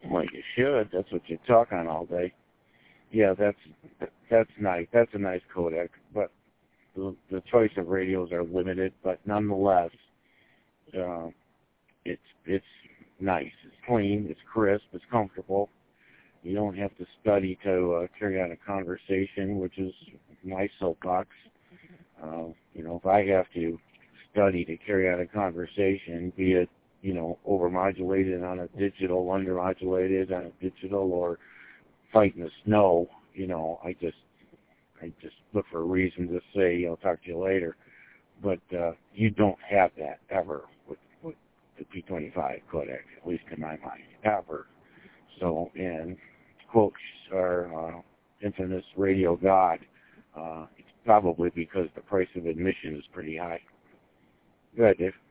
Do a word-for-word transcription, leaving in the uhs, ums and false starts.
Well, you should. That's what you talk on all day. Yeah, that's that's nice. That's a nice codec, but the, the choice of radios are limited. But nonetheless, uh, it's it's nice. It's clean. It's crisp. It's comfortable. You don't have to study to uh, carry on a conversation, which is my soapbox. Uh, you know, if I have to study to carry on a conversation, be it, you know, overmodulated on a digital, undermodulated on a digital, or fight in the snow, you know, I just I just look for a reason to say, you know, talk to you later. But uh, you don't have that ever with, with the P twenty-five codec, at least in my mind, ever. So, and quotes our uh, infamous radio god. Uh, it's probably because the price of admission is pretty high. Good, Dave.